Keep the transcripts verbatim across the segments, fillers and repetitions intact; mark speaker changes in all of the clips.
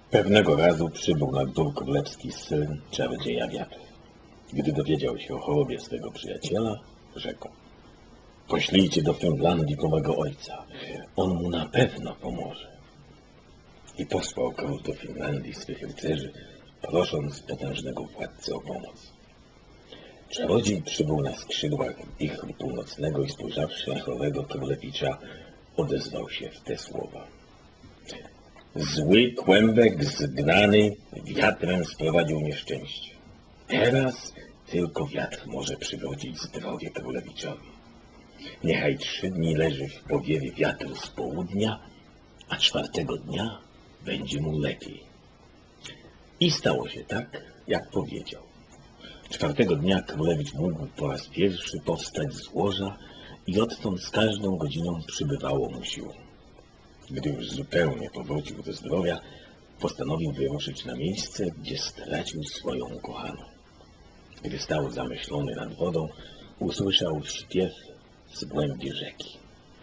Speaker 1: Pewnego razu przybył na dwór królewski syn czarodzieja wiatrów. Gdy dowiedział się o chorobie swego przyjaciela, rzekł: poślijcie do Finlandii po mego ojca, on mu na pewno pomoże. I posłał król do Finlandii swych rycerzy, prosząc potężnego władcę o pomoc. Czarodziej przybył na skrzydłach wichru północnego i spojrzawszy na chorego królewicza, odezwał się w te słowa: zły kłębek zgnany wiatrem sprowadził nieszczęście. Teraz tylko wiatr może przywrócić zdrowie królewiczowi. Niechaj trzy dni leży w powiewie wiatru z południa, a czwartego dnia będzie mu lepiej. I stało się tak, jak powiedział. Czwartego dnia królewicz mógł po raz pierwszy powstać z łoża i odtąd z każdą godziną przybywało mu sił. Gdy już zupełnie powrócił do zdrowia, postanowił wyruszyć na miejsce, gdzie stracił swoją ukochaną. Gdy stał zamyślony nad wodą, usłyszał śpiew z głębi rzeki.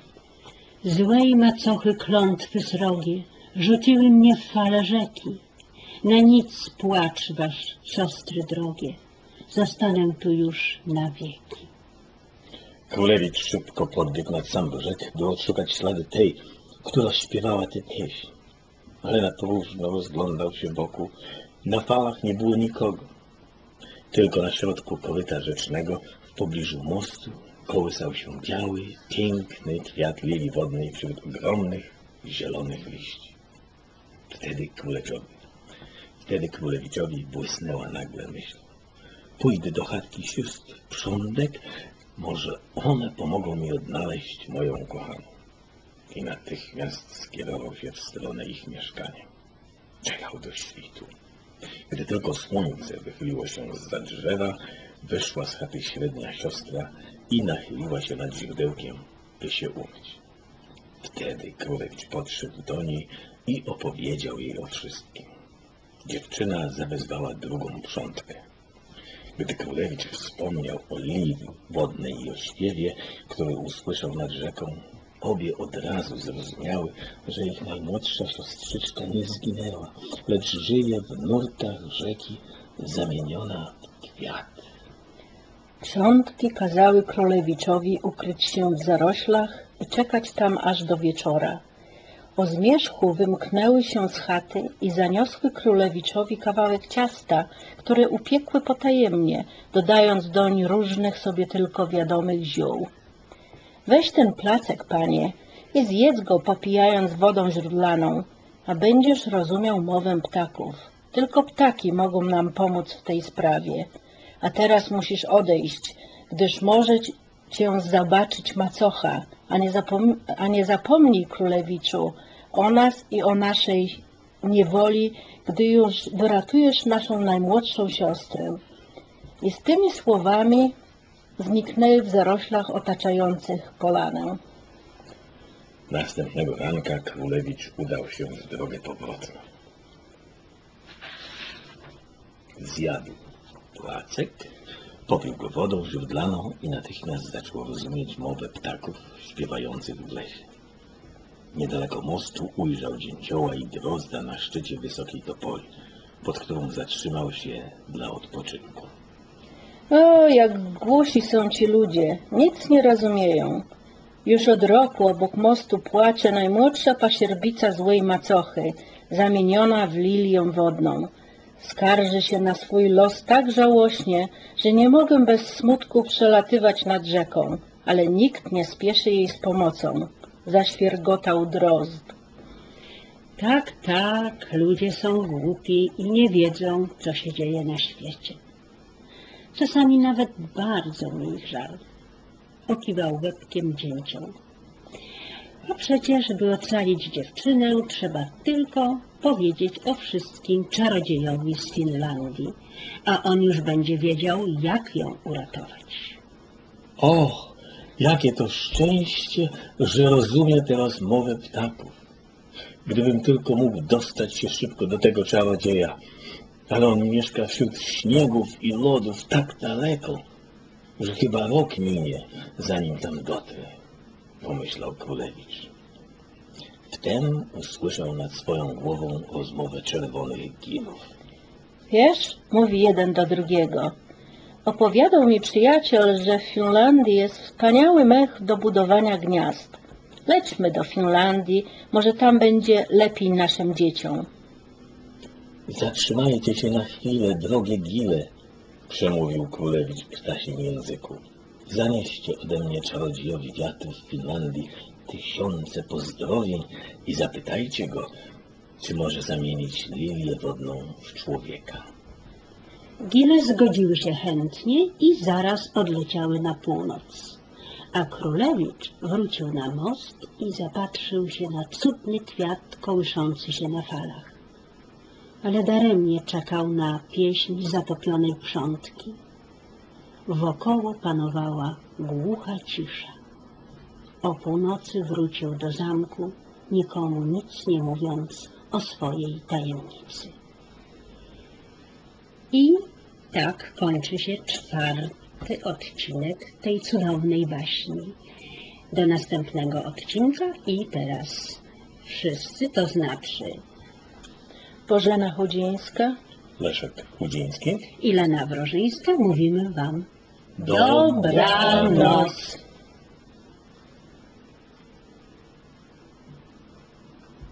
Speaker 2: Złej macochy klątwy srogie rzuciły mnie w fale rzeki. Na nic płacz wasz, siostry drogie, zostanę tu już na wieki.
Speaker 1: Królewicz szybko podbiegł nad sam brzeg, by odszukać ślady tej, która śpiewała tę pieśń. Ale na próżno rozglądał się wokół. Na falach nie było nikogo. Tylko na środku koryta rzecznego, w pobliżu mostu, kołysał się biały, piękny kwiat lilii wodnej wśród ogromnych, zielonych liści. Wtedy królewiczowi, wtedy królewiczowi błysnęła nagle myśl. Pójdę do chatki sióstr Prządek, może one pomogą mi odnaleźć moją ukochaną. I natychmiast skierował się w stronę ich mieszkania. Czekał do świtu. Gdy tylko słońce wychyliło się zza drzewa, wyszła z chaty średnia siostra i nachyliła się nad źródełkiem, by się umyć. Wtedy królewicz podszedł do niej i opowiedział jej o wszystkim. Dziewczyna zawezwała drugą Prządkę. Gdy królewicz wspomniał o lilii wodnej i o śpiewie, który usłyszał nad rzeką, obie od razu zrozumiały, że ich najmłodsza siostrzyczka nie zginęła, lecz żyje w nurtach rzeki, zamieniona w kwiat.
Speaker 2: Prządki kazały królewiczowi ukryć się w zaroślach i czekać tam aż do wieczora. O zmierzchu wymknęły się z chaty i zaniosły królewiczowi kawałek ciasta, które upiekły potajemnie, dodając doń różnych sobie tylko wiadomych ziół. Weź ten placek, panie, i zjedz go, popijając wodą źródlaną, a będziesz rozumiał mowę ptaków. Tylko ptaki mogą nam pomóc w tej sprawie. A teraz musisz odejść, gdyż może cię zobaczyć macocha, a nie, zapom a nie zapomnij, królewiczu, o nas i o naszej niewoli, gdy już wyratujesz naszą najmłodszą siostrę. I z tymi słowami zniknęły w zaroślach otaczających polanę.
Speaker 1: Następnego ranka królewicz udał się w drogę powrotną. Zjadł placek, popił go wodą źródlaną i natychmiast zaczął rozumieć mowę ptaków śpiewających w lesie. Niedaleko mostu ujrzał dzięcioła i drozda na szczycie wysokiej topoli, pod którą zatrzymał się dla odpoczynku.
Speaker 2: O, jak głusi są ci ludzie, nic nie rozumieją. Już od roku obok mostu płacze najmłodsza pasierbica złej macochy, zamieniona w lilię wodną. Skarży się na swój los tak żałośnie, że nie mogę bez smutku przelatywać nad rzeką, ale nikt nie spieszy jej z pomocą. Zaświergotał drozd. Tak, tak, ludzie są głupi i nie wiedzą, co się dzieje na świecie. Czasami nawet bardzo mi ich żal. Pokiwał łebkiem dzięcioł. A przecież, by ocalić dziewczynę, trzeba tylko powiedzieć o wszystkim czarodziejowi z Finlandii, a on już będzie wiedział, jak ją uratować.
Speaker 1: Och, jakie to szczęście, że rozumie teraz mowę ptaków. Gdybym tylko mógł dostać się szybko do tego czarodzieja, ale on mieszka wśród śniegów i lodów tak daleko, że chyba rok minie, zanim tam dotrę, pomyślał królewicz. Wtem usłyszał nad swoją głową rozmowę czerwonych ginów.
Speaker 2: Wiesz, mówi jeden do drugiego, opowiadał mi przyjaciel, że w Finlandii jest wspaniały mech do budowania gniazd. Lećmy do Finlandii, może tam będzie lepiej naszym dzieciom.
Speaker 1: Zatrzymajcie się na chwilę, drogie gile, przemówił królewicz w ptasim języku. Zanieście ode mnie czarodziejowi wiatru w Finlandii tysiące pozdrowień i zapytajcie go, czy może zamienić lilię wodną w człowieka.
Speaker 3: Gile zgodziły się chętnie i zaraz odleciały na północ. A królewicz wrócił na most i zapatrzył się na cudny kwiat kołyszący się na falach. Ale daremnie czekał na pieśń zatopionej przątki. Wokoło panowała głucha cisza. O północy wrócił do zamku, nikomu nic nie mówiąc o swojej tajemnicy. I tak kończy się czwarty odcinek tej cudownej baśni. Do następnego odcinka i teraz wszyscy, to znaczy
Speaker 2: Bożena Chudzińska.
Speaker 1: Leszek Chudziński.
Speaker 3: Ilona Wrożyńska, mówimy Wam
Speaker 1: Dobranoc.
Speaker 3: dobranoc.